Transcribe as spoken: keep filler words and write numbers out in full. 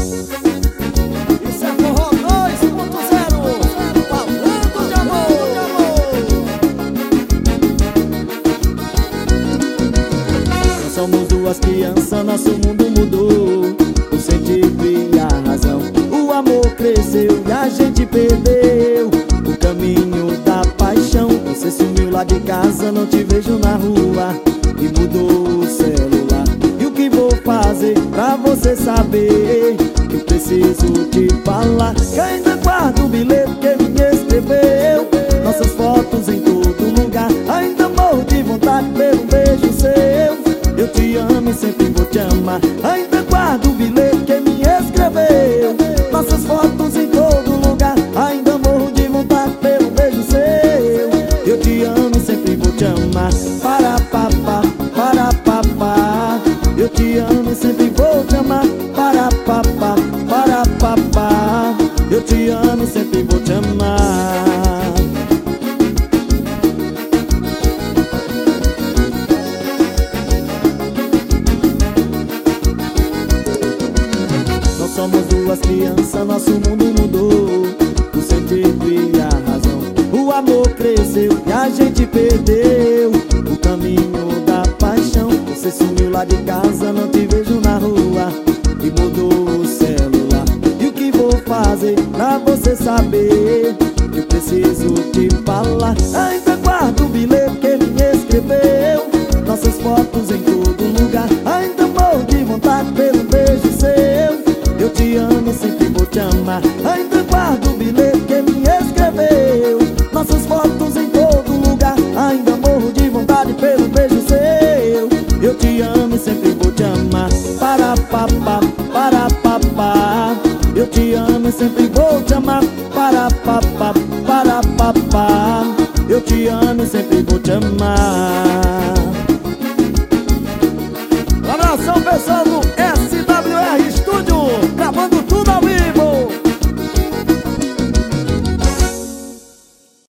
Isso é Forró dois ponto zero, falando de amor, de amor. Nós somos duas crianças, nosso mundo mudou. O sentido e a razão, o amor cresceu e a gente perdeu o caminho da paixão. Você sumiu lá de casa, não te vejo na rua, e mudou o celular. E o que vou fazer pra você saber que eu preciso te falar? Que ainda guardo o bilhete que me escreveu, nossas fotos em todo lugar. Ainda morro de vontade pelo beijo seu. Eu te amo e sempre vou te amar. Ainda guardo o bilhete que me escreveu, nossas fotos em todo lugar. Ainda morro de vontade pelo beijo seu. Eu te amo e sempre vou te amar. Para papá, para papá. Eu te amo e sempre vou te amar. Para papá, para papá. Eu te amo e sempre vou te amar. Nós somos duas crianças, nosso mundo mudou. O sentido e a razão, o amor cresceu e a gente perdeu o caminho da paixão. Você sumiu lá de casa, não te vejo na rua, e mudou o celular. E o que vou fazer pra você saber que eu preciso te falar? Ainda guardo o bilhete que me escreveu, nossas fotos em todo lugar. Ainda morro de vontade pelo beijo seu. Eu te amo e sempre vou te amar. Ainda guardo o bilhete que me escreveu, nossas fotos em todo lugar. Ainda morro de vontade pelo beijo seu. Eu te amo e sempre vou te amar. Para papá, para papá. Eu te amo e sempre vou te amar. Para papá, para papá. Eu te amo e sempre vou te amar.